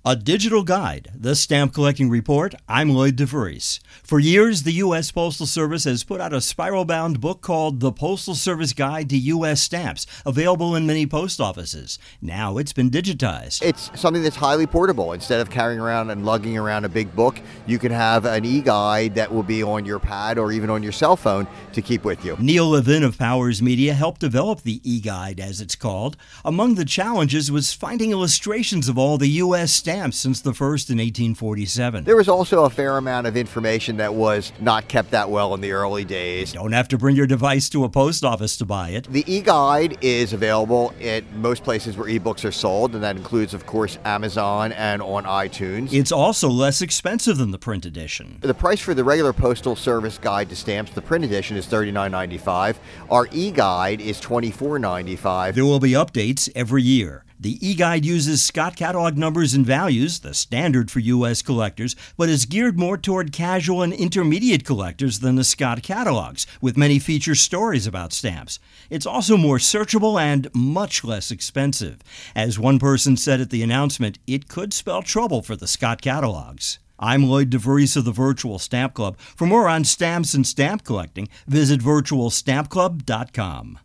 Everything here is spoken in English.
A digital guide, the Stamp Collecting Report. I'm Lloyd DeVries. For years, the U.S. Postal Service has put out a spiral-bound book called The Postal Service Guide to U.S. Stamps, available in many post offices. Now it's been digitized. It's something that's highly portable. Instead of carrying around and lugging around a big book, you can have an e-guide that will be on your pad or even on your cell phone to keep with you. Neil Levin of Powers Media helped develop the e-guide, as it's called. Among the challenges was finding illustrations of all the U.S. stamps since the first in 1847. There was also a fair amount of information that was not kept that well in the early days. Don't have to bring your device to a post office to buy it. The e-guide is available at most places where ebooks are sold, and that includes, of course, Amazon and on iTunes. It's also less expensive than the print edition. The price for the regular Postal Service Guide to Stamps, the print edition, is $39.95. Our e-guide is $24.95. There will be updates every year. The e-guide uses Scott catalog numbers and values, the standard for U.S. collectors, but is geared more toward casual and intermediate collectors than the Scott catalogs, with many feature stories about stamps. It's also more searchable and much less expensive. As one person said at the announcement, it could spell trouble for the Scott catalogs. I'm Lloyd DeVries of the Virtual Stamp Club. For more on stamps and stamp collecting, visit virtualstampclub.com.